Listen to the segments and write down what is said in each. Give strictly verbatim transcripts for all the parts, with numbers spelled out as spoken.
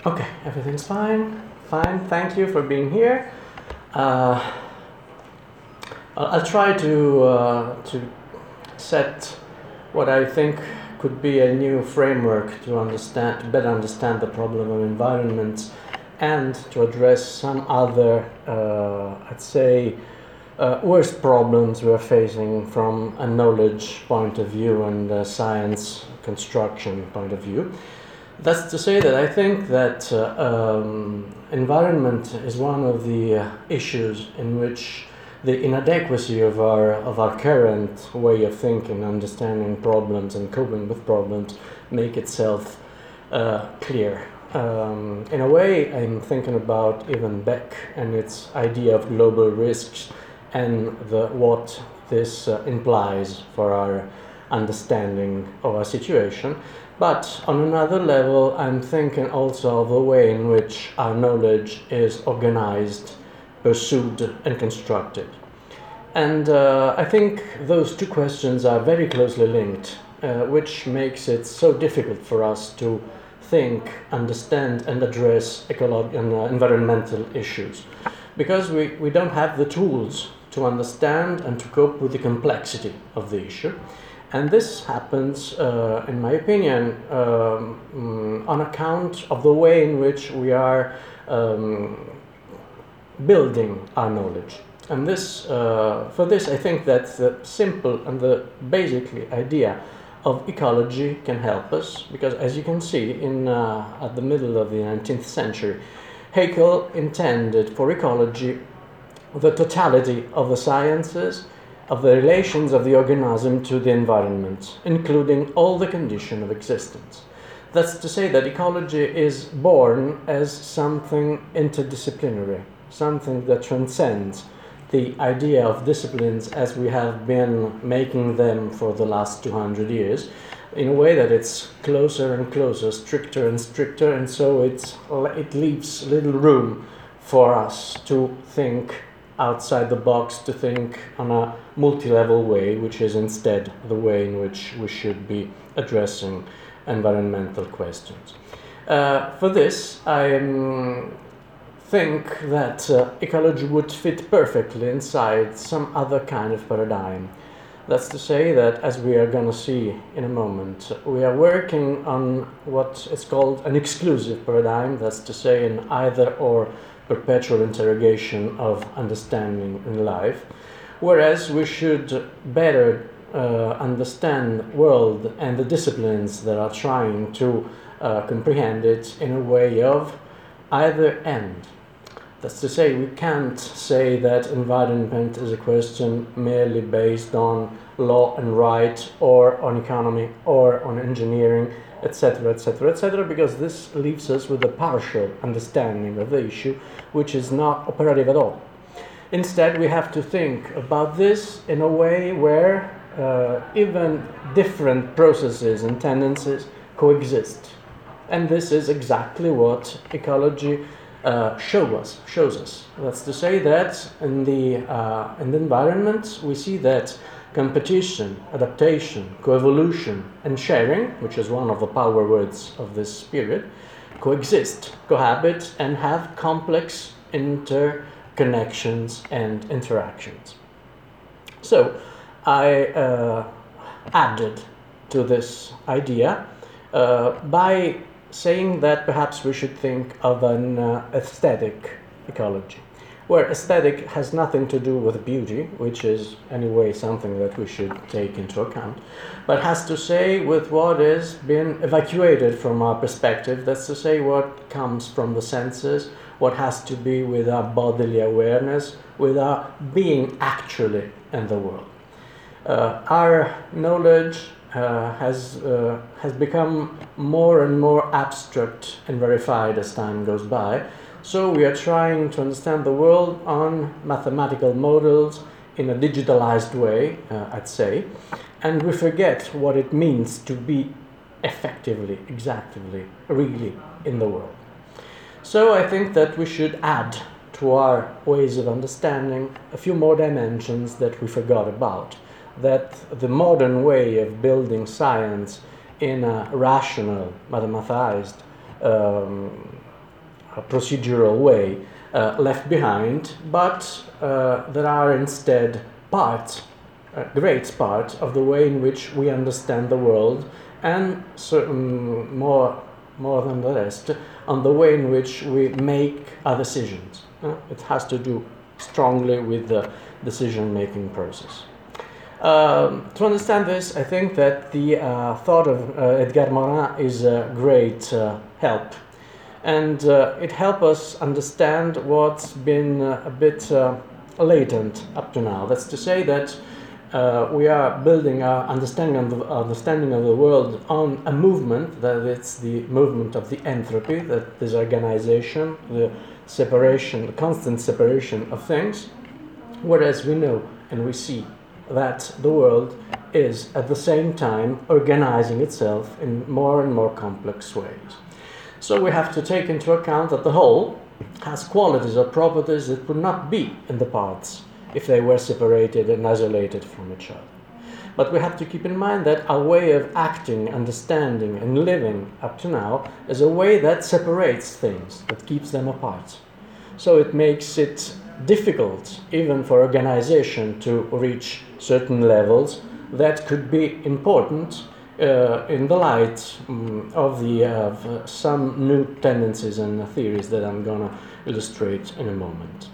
Okay, everything's fine. Fine, thank you for being here. Uh, I'll, I'll try to, uh, to set what I think could be a new framework to understand, to better understand the problem of environment and to address some other, uh, I'd say, uh, worst problems we're facing from a knowledge point of view and a science construction point of view. That's to say that I think that uh, um, environment is one of the uh, issues in which the inadequacy of our of our current way of thinking, understanding problems and coping with problems make itself uh, clear. Um, in a way, I'm thinking about even Beck and its idea of global risks and the, what this uh, implies for our understanding of our situation. But on another level, I'm thinking also of the way in which our knowledge is organized, pursued, and constructed. And uh, I think those two questions are very closely linked, uh, which makes it so difficult for us to think, understand, and address ecological and uh, environmental issues. Because we, we don't have the tools to understand and to cope with the complexity of the issue. And this happens, uh, in my opinion, um, on account of the way in which we are um, building our knowledge. And this, uh, for this, I think that the simple and the basically idea of ecology can help us, because as you can see, in uh, at the middle of the nineteenth century, Haeckel intended for ecology the totality of the sciences, of the relations of the organism to the environment, including all the conditions of existence. That's to say that ecology is born as something interdisciplinary, something that transcends the idea of disciplines as we have been making them for the last two hundred years, in a way that it's closer and closer, stricter and stricter, and so it's, it leaves little room for us to think outside the box, to think on a multi-level way, which is instead the way in which we should be addressing environmental questions. Uh, for this, I um, think that uh, ecology would fit perfectly inside some other kind of paradigm. That's to say that, as we are going to see in a moment, we are working on what is called an exclusive paradigm, that's to say an either-or perpetual interrogation of understanding in life, whereas we should better uh, understand the world and the disciplines that are trying to uh, comprehend it in a way of either and. That's to say, we can't say that environment is a question merely based on law and right, or on economy, or on engineering, et cetera, et cetera, et cetera, because this leaves us with a partial understanding of the issue, which is not operative at all. Instead, we have to think about this in a way where uh, even different processes and tendencies coexist. And this is exactly what ecology uh, show us, shows us. That's to say that in the, uh, in the environment, we see that competition, adaptation, coevolution, and sharing, which is one of the power words of this period, coexist, cohabit, and have complex interconnections and interactions. So I uh, added to this idea uh, by saying that perhaps we should think of an uh, aesthetic ecology, where aesthetic has nothing to do with beauty, which is anyway something that we should take into account, but has to say with what has been evacuated from our perspective, that's to say what comes from the senses, what has to be with our bodily awareness, with our being actually in the world. Uh, our knowledge uh, has, uh, has become more and more abstract and verified as time goes by. So we are trying to understand the world on mathematical models in a digitalized way, uh, I'd say, and we forget what it means to be effectively, exactly, really in the world. So I think that we should add to our ways of understanding a few more dimensions that we forgot about, that the modern way of building science in a rational, mathematized, um, a procedural way uh, left behind, but uh, there are instead parts, uh, great part of the way in which we understand the world, and certain more, more than the rest, on the way in which we make our decisions. Uh, it has to do strongly with the decision-making process. Um, to understand this, I think that the uh, thought of uh, Edgar Morin is a great uh, help. And uh, it helps us understand what's been uh, a bit uh, latent up to now. That's to say that uh, we are building our understanding of, the, understanding of the world on a movement, that it's the movement of the entropy, that disorganization, the separation, the constant separation of things, whereas we know and we see that the world is at the same time organizing itself in more and more complex ways. So we have to take into account that the whole has qualities or properties that would not be in the parts if they were separated and isolated from each other. But we have to keep in mind that our way of acting, understanding, and living up to now is a way that separates things, that keeps them apart. So it makes it difficult, even for organization, to reach certain levels that could be important uh, in the light um, of the uh, some new tendencies and theories that I'm going to illustrate in a moment.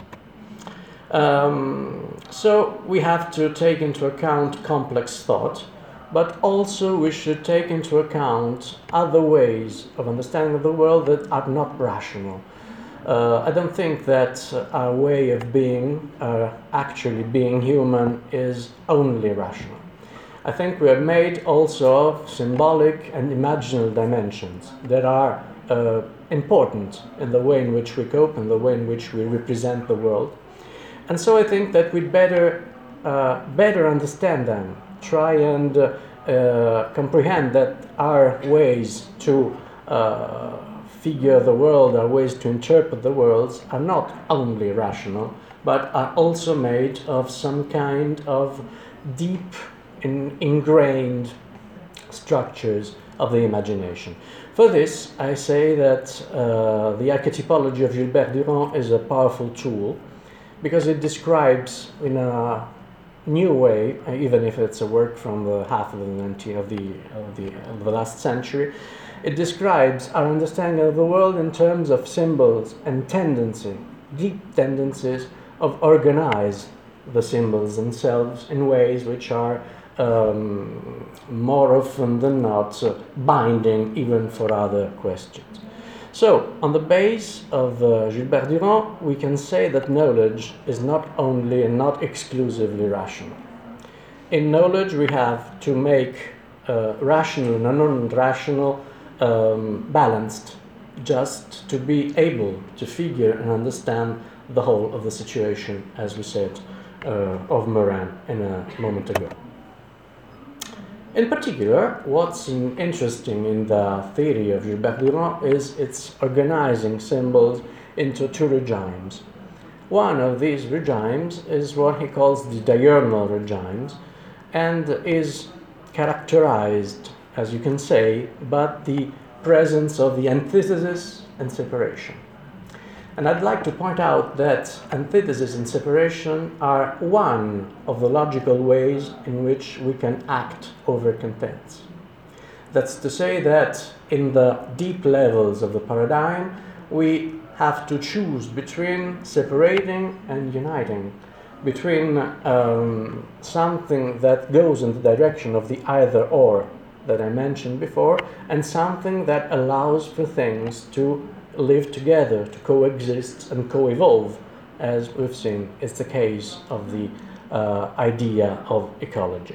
Um, so we have to take into account complex thought, but also we should take into account other ways of understanding the world that are not rational. Uh, I don't think that our way of being, uh, actually being human, is only rational. I think we are made also of symbolic and imaginal dimensions that are uh, important in the way in which we cope and the way in which we represent the world. And so I think that we'd better, uh, better understand them, try and uh, uh, comprehend that our ways to uh, figure the world, our ways to interpret the worlds are not only rational, but are also made of some kind of deep in, ingrained structures of the imagination. For this, I say that uh, the archetypology of Gilbert Durand is a powerful tool, because it describes in a new way, even if it's a work from the half of the nineteenth of the of the, of the last century, it describes our understanding of the world in terms of symbols and tendency, deep tendencies of organize the symbols themselves in ways which are um, more often than not uh, binding even for other questions. So, on the base of uh, Gilbert Durand, we can say that knowledge is not only and not exclusively rational. In knowledge, we have to make uh, rational and non-rational um, balanced, just to be able to figure and understand the whole of the situation, as we said uh, of Morin in a moment ago. In particular, what's in interesting in the theory of Gilbert Durand is its organizing symbols into two regimes. One of these regimes is what he calls the diurnal regimes, and is characterized, as you can say, by the presence of the antithesis and separation. And I'd like to point out that antithesis and separation are one of the logical ways in which we can act over contents. That's to say that in the deep levels of the paradigm, we have to choose between separating and uniting, between um, something that goes in the direction of the either-or that I mentioned before, and something that allows for things to live together, to coexist and co-evolve, as we've seen is the case of the uh, idea of ecology.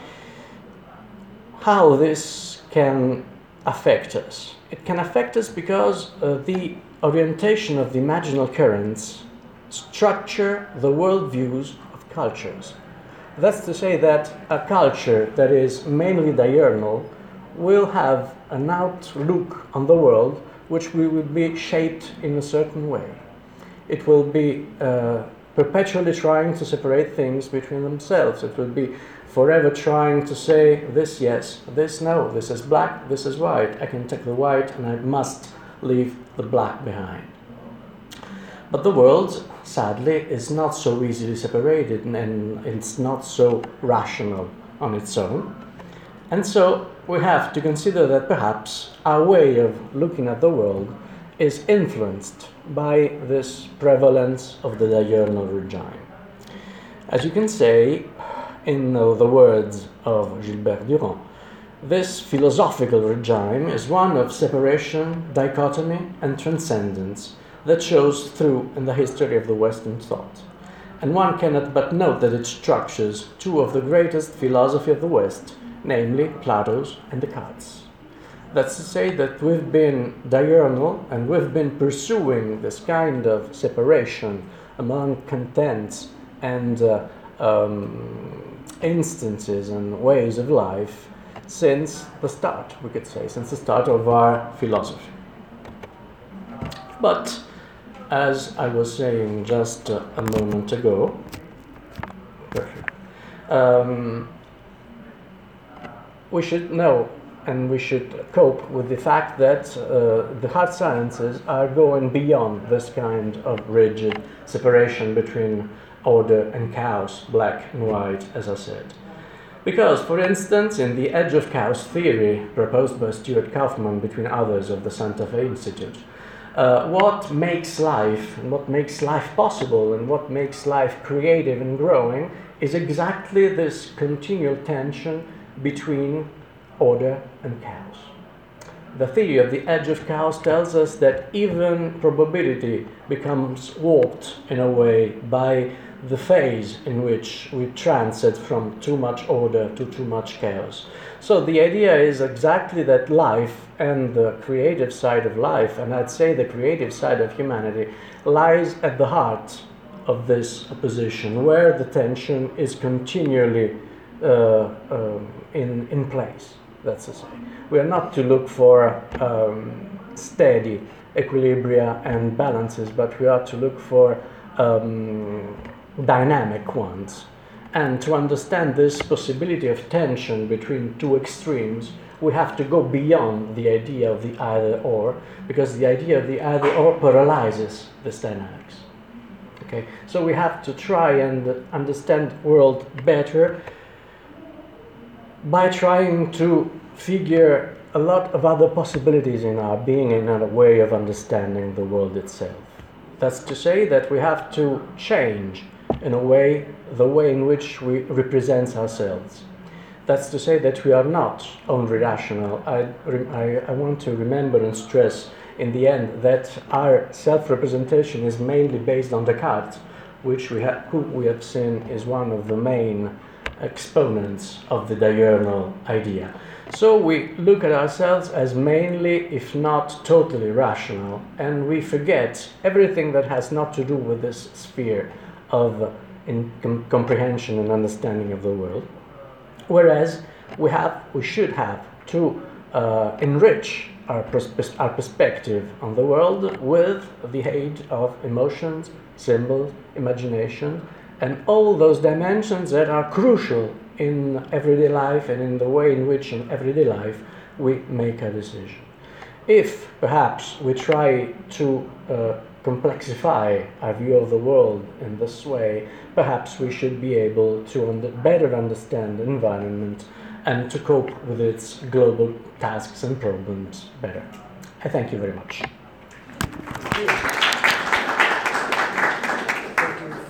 How this can affect us? It can affect us because uh, the orientation of the imaginal currents structure the worldviews of cultures. That's to say that a culture that is mainly diurnal will have an outlook on the world which will be shaped in a certain way. It will be uh, perpetually trying to separate things between themselves. It will be forever trying to say this yes, this no, this is black, this is white. I can take the white and I must leave the black behind. But the world, sadly, is not so easily separated, and it's not so rational on its own. And so we have to consider that perhaps our way of looking at the world is influenced by this prevalence of the diurnal regime. As you can say, in uh, the words of Gilbert Durand, this philosophical regime is one of separation, dichotomy, and transcendence that shows through in the history of the Western thought. And one cannot but note that it structures two of the greatest philosophy of the West, namely Plato's and Descartes. That's to say that we've been diurnal and we've been pursuing this kind of separation among contents and uh, um, instances and ways of life since the start, we could say, since the start of our philosophy. But, as I was saying just uh, a moment ago, perfect, um, we should know and we should cope with the fact that uh, the hard sciences are going beyond this kind of rigid separation between order and chaos, black and white, as I said. Because, for instance, in the edge of chaos theory proposed by Stuart Kauffman, between others, of the Santa Fe Institute, uh, what makes life, and what makes life possible, and what makes life creative and growing is exactly this continual tension between order and chaos. The theory of the edge of chaos tells us that even probability becomes warped in a way by the phase in which we transit from too much order to too much chaos. So the idea is exactly that life and the creative side of life, and I'd say the creative side of humanity, lies at the heart of this opposition, where the tension is continually uh, um, in, in place, that's to say. We are not to look for um, steady equilibria and balances, but we are to look for um, dynamic ones. And to understand this possibility of tension between two extremes, we have to go beyond the idea of the either or, because the idea of the either or paralyzes this dynamics. Okay? So we have to try and understand the world better by trying to figure a lot of other possibilities in our being and in a way of understanding the world itself. That's to say that we have to change, in a way, the way in which we represent ourselves. That's to say that we are not only rational. I, I, I want to remember and stress in the end that our self-representation is mainly based on Descartes, which we have, who we have seen is one of the main exponents of the diurnal idea. So we look at ourselves as mainly, if not totally, rational, and we forget everything that has not to do with this sphere of in com comprehension and understanding of the world. Whereas we have, we should have to uh, enrich our, pers our perspective on the world with the aid of emotions, symbols, imagination, and all those dimensions that are crucial in everyday life and in the way in which in everyday life we make a decision. If perhaps we try to uh, complexify our view of the world in this way, perhaps we should be able to under better understand the environment and to cope with its global tasks and problems better. I thank you very much.